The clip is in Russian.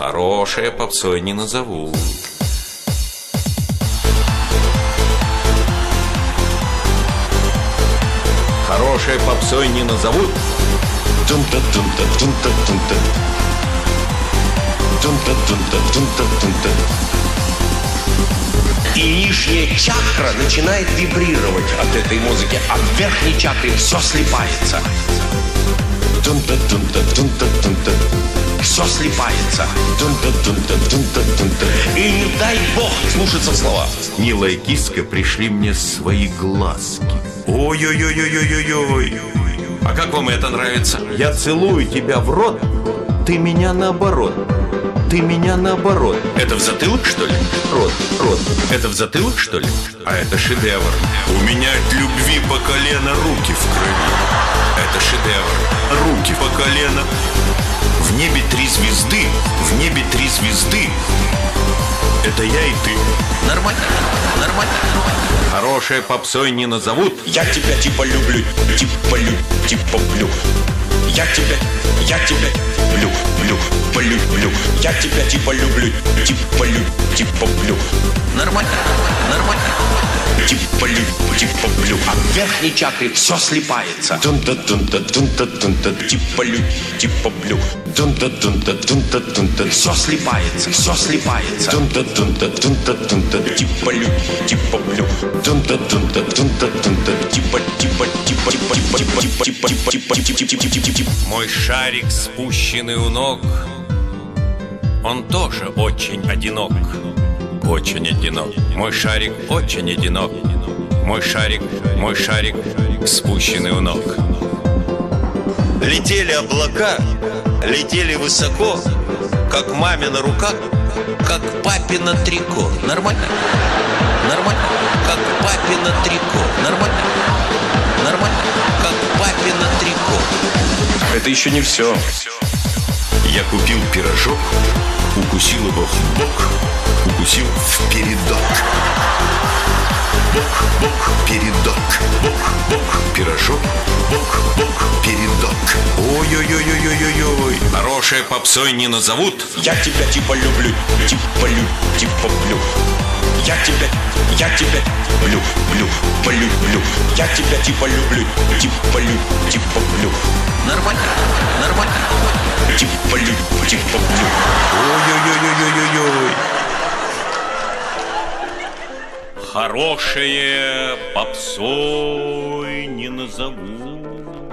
Хорошее попсой не назову. Хорошее попсой не назовут. И нижняя чакра начинает вибрировать от этой музыки, а в верхней чакре все слипается. Все слипается. И не дай бог слушаться в слова. Милая киска, пришли мне свои глазки. Ой-ой-ой-ой-ой-ой. А как вам это нравится? Я целую тебя в рот, ты меня наоборот. Ты меня наоборот. Это в затылок, что ли? Рот. Это в затылок, что ли? А это шедевр. У меня от любви по колено руки в крови. Это шедевр. Руки по колено. В небе 3 звезды. В небе 3 звезды. Это я и ты. Нормально. Хорошее попсой не назовут. Я тебя типа люблю, типа плю. Я тебя люблю. Я тебя типа люблю, типа плю. Нормально. Типа плю. А в верхней чакре все слипается. Типа плю. Все слипается. Типа плю. Мой шарик, спущенный у ног, он тоже очень одинок. Очень одинок. Мой шарик очень одинок. Мой шарик, спущенный у ног. Летели облака, летели высоко, как мамина рука, как папина трико. Нормально? Как папина трико. Нормально? Как папина трико. Это еще не все. Я купил пирожок, укусил его в бок, укусил в передок. Бок, передок. Бок, пирожок. Бок, передок. Ой-ой-ой-ой-ой-ой. Хорошее попсой не назовут. Я тебя типа люблю, типа плю. Я тебя люблю. Я тебя типа люблю, типа плю. Нормально. Типа плю. Ой-ой-ой-ой-ой-ой. Хорошее попсой не назовут.